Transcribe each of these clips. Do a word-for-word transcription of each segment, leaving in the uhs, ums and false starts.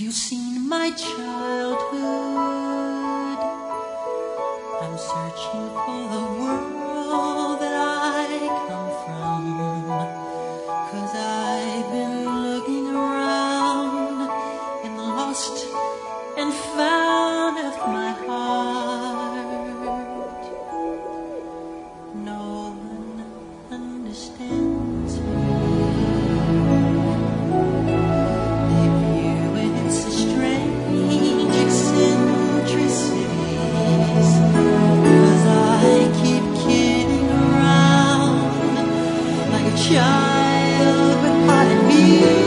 you seen my childhood? I'm searching for the world that I come from, 'cause I've been looking around in the lost and found of my heart. No one understands me. They view it as a strange eccentricities, 'cause I keep kidding around like a child with heart and beat.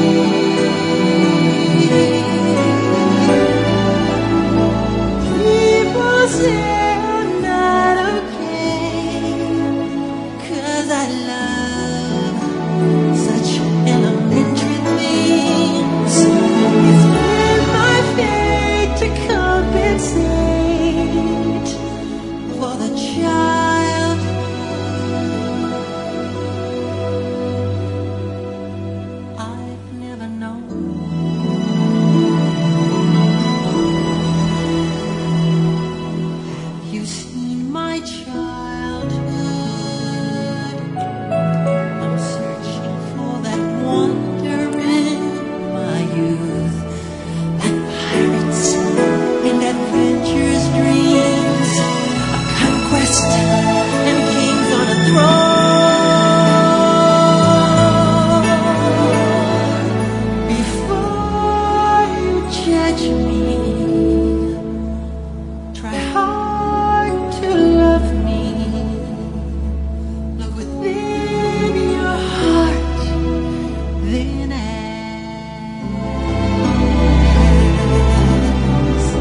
People say I'm not okay, 'cause I love such elementary things. It's been my fate to compensate for the child I've never known. Have you seen my childhood? I'm searching for that wonder in my youth, like pirates and adventurous dreams, a conquest and kings on a throne. Before you judge me, try hard to love me. Look within your heart, then ask,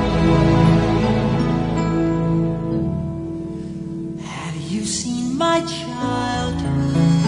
have you seen my childhood?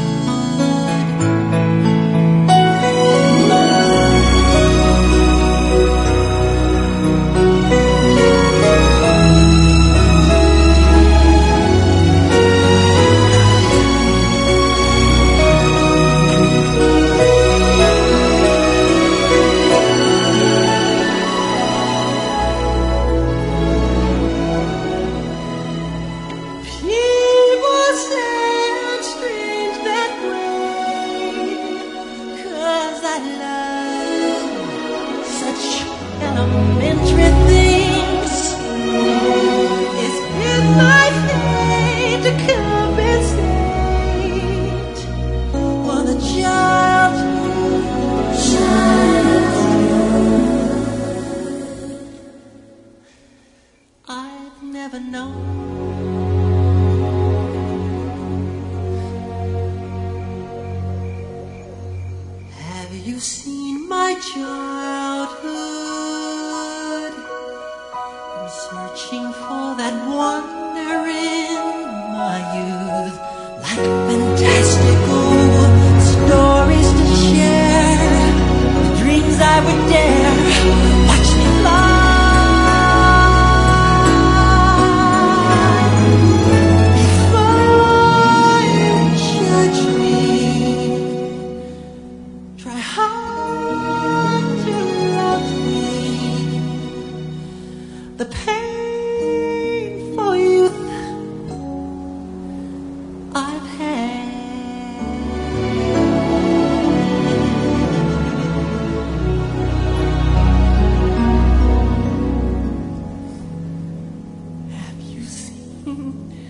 People say I'm strange that way, 'cause I love such elementary things. It's been my fate to compensate for the child I've never known. Have you seen my childhood? I'm searching for that wonder in my youth, like fantastical stories to share, the dreams I would dare. Watch me fly. Before you judge me, try hard to love me. The painful youth I've had. Have you seen